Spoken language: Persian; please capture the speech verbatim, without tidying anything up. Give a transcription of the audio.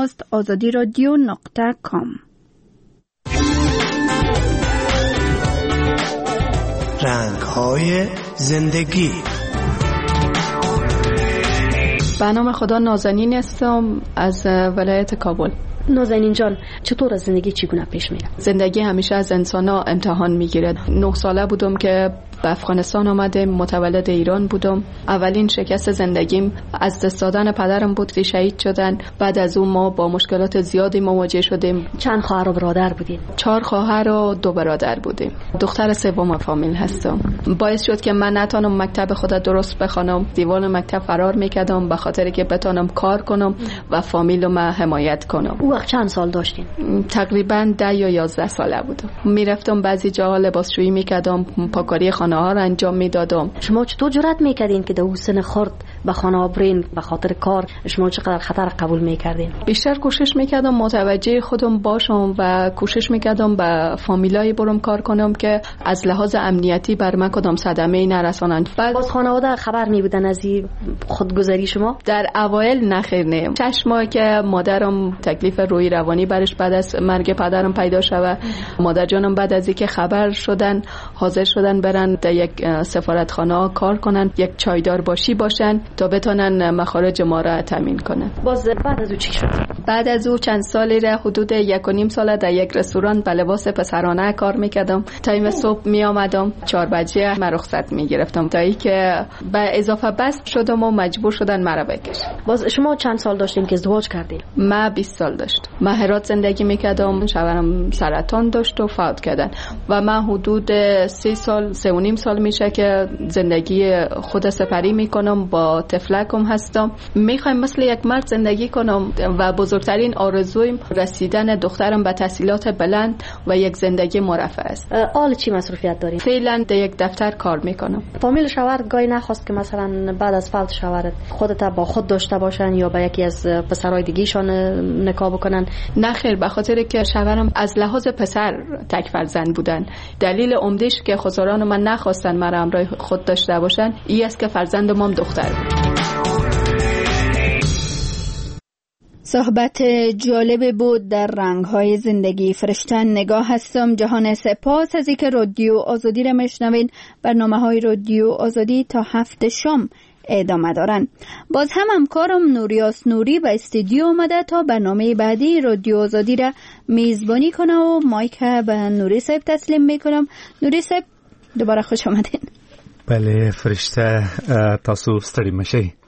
پادکست آزادی رادیو نقطه کام. رنگ‌های زندگی. به نام خدا نازنین هستم از ولایت کابل. نازنین جان، چطور از زندگی چگونه پیش میره؟ زندگی همیشه از انسان‌ها امتحان میگیره. نه ساله بودم که به افغانستان آمدم، متولد ایران بودم. اولین شکست زندگیم از دست دادن پدرم بود که شهید شدن. بعد از اون ما با مشکلات زیادی مواجه شدیم. چند خواهر و برادر بودین؟ چهار خواهر و دو برادر بودیم. دختر سوم فامیل هستم. باعث شد که من نتونم مکتب خود درست بخوانم. دیوان مکتب فرار میکردم به خاطر که بتونم کار کنم و فامیلم حمایت کنم. او وقت چند سال داشتین؟ تقریبا ده یا یازده ساله بودم. میرفتم بعضی جاها لباسشویی میکردم، پاکاری خانه ها رو انجام میدادم. شما چطور جرأت میکردین که در اون سن خرد به خانه برین به خاطر کار؟ شما چقدر خطر قبول میکردین؟ بیشتر کوشش میکردم متوجه خودم باشم و کوشش میکردم به فامیلای برم کار کنم که از لحاظ امنیتی بر من کدام صدمه‌ای نرسانند. باز خانواده خبر میبودن از این خودگذری شما؟ در اوایل نخیر نه. شش ماه که مادرم تکلیف روی روانی برش بعد از مرگ پدرم پیدا شد، مادر جانم بعد از اینکه خبر شدن حاضر شدن برن در یک سفارتخانه کار کنن، یک چایدار باشی باشن تا بتونن مخارج ما را تامین کنن. باز بعد از او چی شد؟ بعد از او چند سالی را حدود یک و نیم سال در یک رستوران به لباس پسرانه کار میکردم. تایم صبح می آمدم چهار بجه من رخصت می گرفتم تا اینکه به اضافه بست شدم و مجبور شدن مرا بکشن. باز شما چند سال داشتین که ازدواج کردین؟ من بیست سال داشتم. من هرات زندگی میکردم. شوهرم سرطان داشت و فوت کردن و من حدود سه سال سه و نیم سال میشه که زندگی خود سپری میکنم. با طفلکم هستم. میخوایم مثل یک مرد زندگی کنم و بزرگترین آرزویم رسیدن دخترم به تحصیلات بلند و یک زندگی مرفه است. حال چی مصروفیت دارین؟ فعلا در یک دفتر کار میکنم. فامیل شوهرت گاهی نخواست که مثلا بعد از فوت شوهرت خودت با خود داشته باشن یا با یکی از پسرای دیگه‌شان نکاح بکنن؟ نه خیر، به خاطر که شوهرم از لحاظ پسر تک فرزند بودن. دلیل عمده‌اش که خسران من نخواستن مرا همراه خود داشته باشن این است که فرزندم هم دختر بود. صحبت جالب بود در رنگ‌های زندگی. فرشته نگاه هستم. جهان سپاس از اینکه رادیو آزادی را میشنوین. برنامه‌های رادیو آزادی تا هفت شام ادامه دارن. باز هم همکارم نوریاس نوری به استودیو آمده تا برنامه بعدی رادیو آزادی را میزبانی کنه و مایک به نوری صاحب تسلیم میکنم. نوری صاحب دوباره خوش آمدین. بله فرشته، تاسو ستړي مشئ.